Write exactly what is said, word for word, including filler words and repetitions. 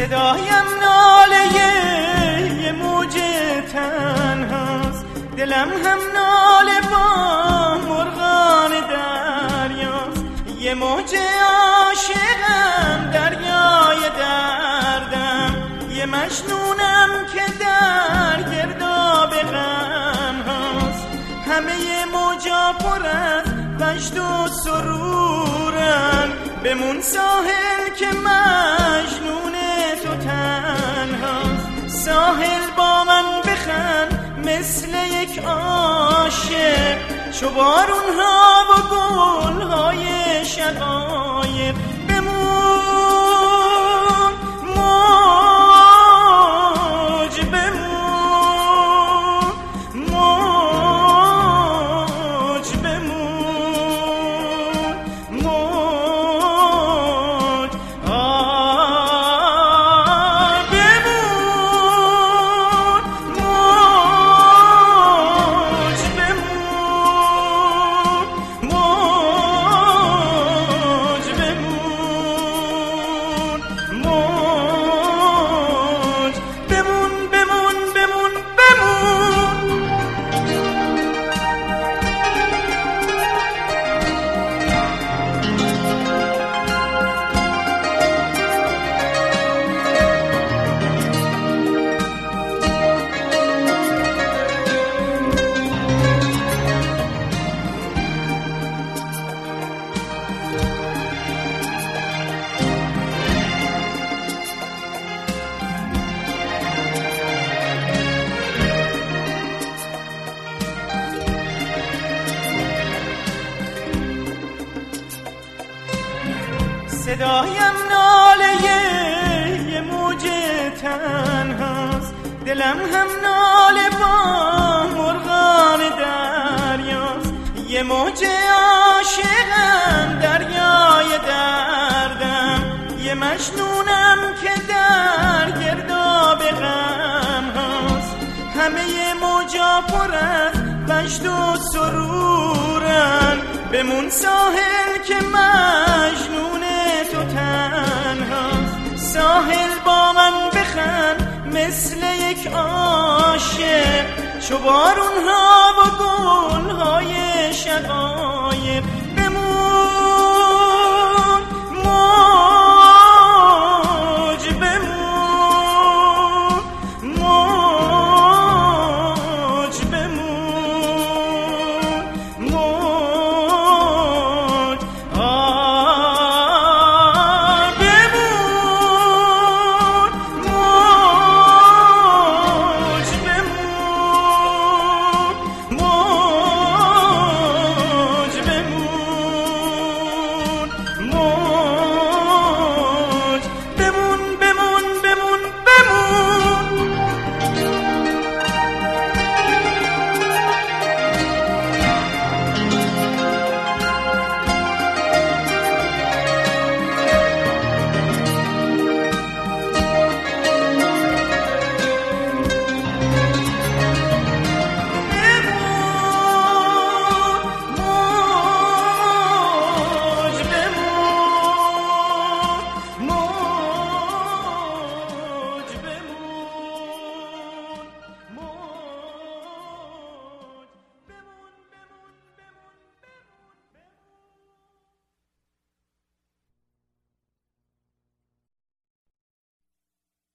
صدایم ناله یه موج تنهاست، دلم هم ناله با مرغان دریاست. یه موج عاشقم دریای دردم، یه مجنونم که در گرداب غم هاست. همه موجا پر از وجد و سرورن، بمون ساحل که مجنون تو تنهاست. ساحل با من بخند مثل یک عاشق، چو بارونها و گلهای شقایق. بمون موج بمون، موج بمون، موج آه بمون، موج بمون، موج بمون، موج بمون، بمون بمون بمون. صدایم ناله یه موج تنهاست، دلم هم ناله با مرغان دریاست. یه موج عاشقم دریای دردم، یه مجنونم که در گرداب غم هاست. همه موجا پر از وجد و سرورن، بمون ساحل که مجنون تو تنهاست. ساحل با من بخند مثل یک عاشق، چو بارونها و گلهای شقایق.